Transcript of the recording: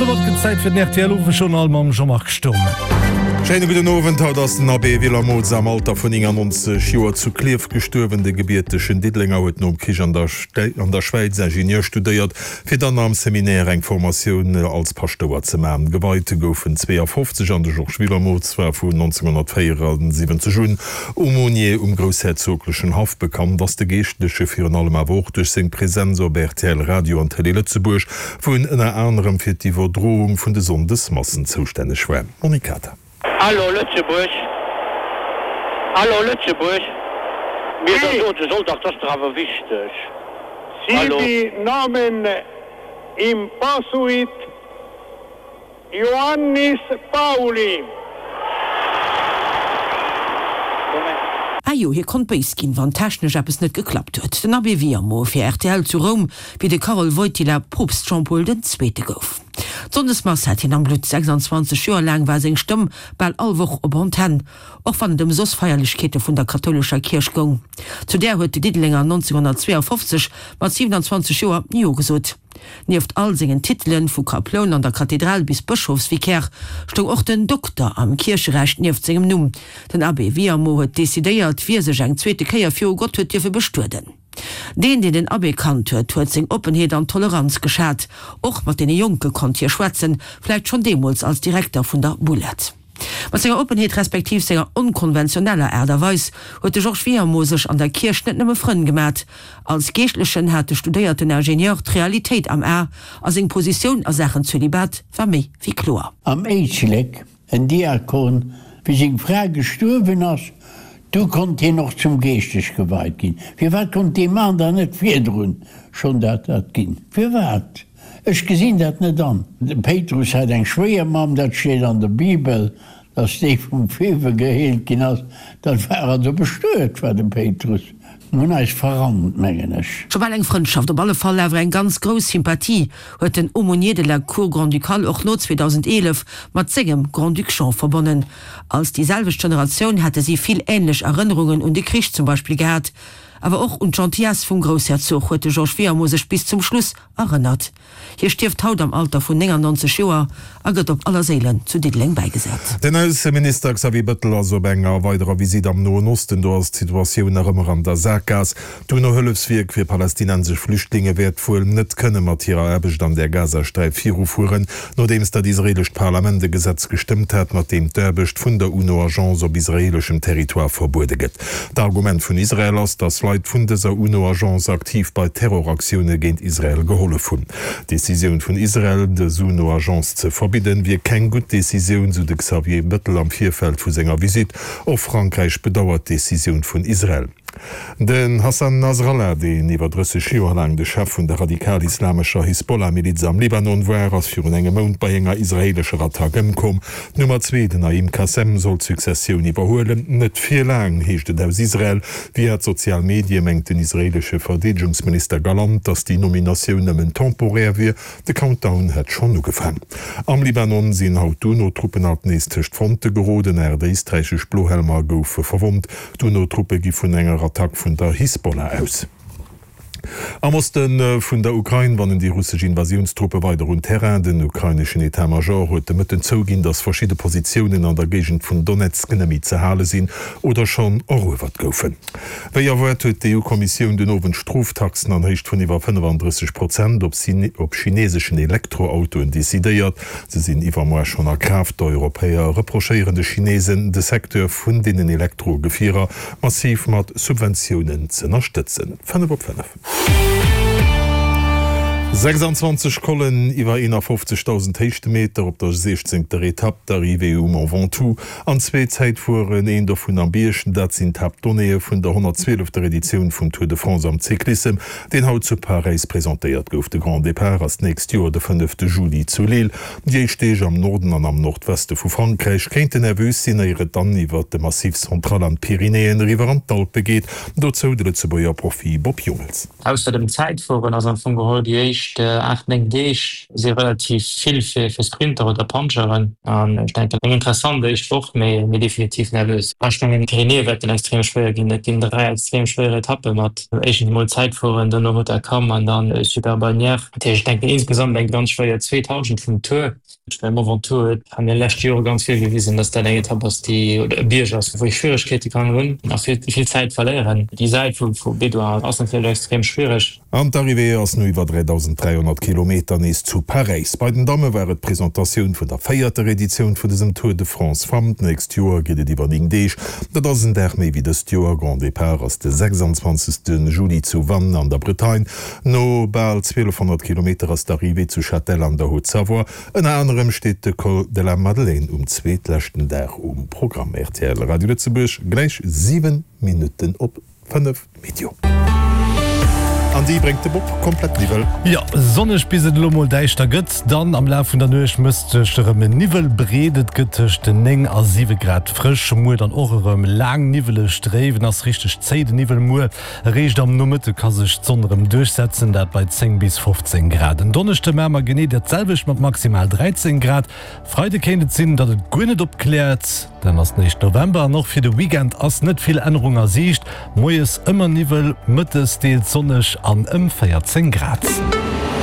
An wat Zeit fir RTL schon all am Jean-Marc Sturm. Scheine guten Abend haut ass den AB Villermoz am Alter vun ing an uns Schuer zu Kleef gestürwende Gebierteschen Didlinger huet um Kich an der Schweiz Ingenieur studéiert, fir dann am Seminär eng Formatioun als Pastor ze ma. Geweite goufen 52 an de Joch Villermoz war vun 1947 Jun Monier Großherzoglichen Haft bekannt, dats de Geestlesche fir an allem awoch duch seg Präsenz op RTL Radio an Tele Lützeburg vun ennner anderem fir d'iwwer Drohung vun de Sondesmassen zustände schwär. Monikata. Hallo Lützeburg. Hallo Lützeburg. Mir hey. Sonntag das trava wichtig. Sie Namen im Passuit Ioannis Pauli. Ajo, hier kon Beiskin wann technisch es net geklappt huet. Den AB Viamo fir RTL zu Rom, wie de Karol Wojtyla Propst Jean Paul II. Gouf. Sondesmas hat hin am Blut 26 Joer lang war seg Stumm bald allwoch op Honten, och van dem Sosfeierlichkete vun der katholischer Kirch gong. Zu der huet de Didlinger 1952 mat 27 Joer nie gesot. Nieft all segen Titeln vu Kaplon an der Kathedral bis Bischofsvikar stong och den Doktor am Kircherecht nieft segem Numm. Den AB Viamo huet desideiert wie sech eng zweete Keier fir Gott huet fir besturden. Den AB kannt huet seg Openheet an Toleranz geschat, och mat den Junke konnt hier schwatzen, vielleicht schon Demos als Direktor vun der Bullet. Was senger Openheet respektiv senger unkonventioneller Erderweis huet de Joch Villermoz an der Kirch net nëmme Frënn gemat. Als Geestlechen hat de studierten Ingenieur Realität am as eng Position a Sachen Zölibat war méi wie Chlor. Am Eichleck en Diakon wie seg Fra gesturwen ass, du konnt hier noch zum Geestig geweiht gin. Wie wat kommt de Mann da net firdrun schon dat gin? Wie wat? Ech gesinn dat net an. De Petrus hat eng schwéier Mam, dat steet an der Bibel, dats de vum Fewe geheelt gin ass, dat war so bestört war dem Petrus. Nun is verrannt mengenech. Schowal eng Freundschaft op alle Fall awer eng ganz gros Sympathie huet den Aumônier de la Cour Grand Ducal och no 2011 mat segem Grand Duchamp verbonnen. Als dieselbe Generation hatte sie viel ähnlich Erinnerungen und die Krieg zum Beispiel gehabt. Aber auch und Chantias vom Großherzog heute Georges Villermoz sich bis zum Schluss erinnert. Hier stirbt haut am Alter von 90 Jahren, wird op aller Seelen zu Didling beigesetzt. Den Außenminister Xavier Bettel also enger weiterer Visit am Nahen Osten, du hast Situation immer an der Sackgasse. Du noch Hilfswerk für palästinensische Flüchtlinge wird wohl nicht können mit ihrer Erbestand der Gazastreifen fuhren, nachdem es das israelische Parlament das Gesetz gestimmt hat, mit dem Derbecht von der UNO-Agence auf israelischem Territoire verboten wird. Das Argument von Israel ist, dass Leute von dieser UNO-Agence aktiv bei Terroraktionen gegen Israel geholt haben. Decision von Israel, die UNO-Agence zu verbieten, wie keine gute Decision, so der Xavier Bettel am Vierfeld von seiner Visit. Auch Frankreich bedauert die Decision von Israel. Den Hassan Nasrallah, den iwwer 30 Joer lang de Chef vun der radikal-islamischer Hisbollah-Miliz am Libanon war, ass fir un engem Mount bei enger israelscher Attack ëmkom. Nummer 2 den Naim Qassem soll Successioun iwwerhoelen, net fir lang heeschtet aus Israel, wie het Sozialmedien mengt den israelsche Verdedigungsminister Galant, dats die Nominatioun ëmmen temporär wie, de Countdown het schon ugefang. Am Libanon sinn haut UNO-Truppen alt neestecht Fronte geroden, de istreichech Blohelmer goufe verwumt, d'UNO-Truppe gi vun enger Attack vun der Hisbollah aus. Am Osten vun der Ukraine wannen die russische Invasionstruppe weiter rund Terrain den ukrainischen Etat-Major huete mit den zogin, dass verschiedene Positionen an der Gegend vun Donetsk genemi ze hale sinn oder schon erruwert goufen. Wéi erwert huet die EU-Kommission den owen Stroftaxen anhecht vun iwwer 35% op chinesischen Elektroautoen desideiert. Se sinn iwwer mar schon a Kraft der Europäer reprochierende Chinesen de Sektor vun denen Elektrogefierer massiv mat Subventionen ze unterstützen. 26 Kollen iwwer 50.000 Hechtmeter op der 16. Etappe der Rive Mont Ventoux an zwee Zeitfuhren en der vun am Bierschen dat sinn Tabdonnee vun der 112. Edition vum Tour de France am Cyclisme, den haut zu Paris präsentéiert gouf de Grand Départ as nächst Joer de 5. Juli zu Lille. Diei steeg am Norden an am Nordweste vu Frankreich kéint nervus sinn eiert dann iwwer de massiv zentral an Pyrenäen River an d'Alpe geht, dort zoudelet ze beier Profi Bob Jungels. Aus dem Zeitfuhren as vun Gehol erste 8 sehr relativ viel für Sprinter oder Puncheren und ich denke interessant ist doch mir definitiv nervös Grenier wird extrem schwer gehen 3 extrem schwere Etappe hat mal Zeit vor dann noch kam und dann super Barnier ich denke insgesamt ein ganz schwer 2000 von Tour Tour haben mir letztes Jahr ganz viel gewesen dass der Etappe die Bier wo ich Schwierigkeiten kann nach viel Zeit verlieren die Seite von Bedouin außenfeld extrem schwierig An d'Arrivée ass nu iwwer 3300 Kilometern is zu Paris. Bei den Damme wäret Präsentatiun vun der feierte Edition vun diesem Tour de France fand näst Joer gidet iwwer Deeg, dat ass en der méi wie des Joer Grand Depart ass de 26. Juli zu Wann an der Bretagne, no bal 1200 Kilometer ass d'Arrivée zu Châtel an der Haute-Savoie, en anderem steet de Col de la Madeleine zweetlächten der Programm RTL Radio Lützeburg gleich 7 Minuten op 5 Video. An die bringt de Bob komplett nivel. Ja sonnech biset Lomo deichter gëtt, dann am La vun der Nøch mëstechëm Nivel bredet gëttech den eng a 7 Grad frisch Mu an orem lang nivelle Strewen ass richtig Zeide Nivel Mu recht am Nummete ka sech zonnerem durchsetzen, dat bei 10 bis 15 Grad. Den donnechte Mämer geneet der Zelwech mat maximal 13 Grad. Freude kennet sinn, dat et gonnet opklärt, denn ass nicht November noch fir de Weekend ass net viel Änderungen sicht, Moes ëmmer Nivel Mëttes deel sonnech an 14 Grad.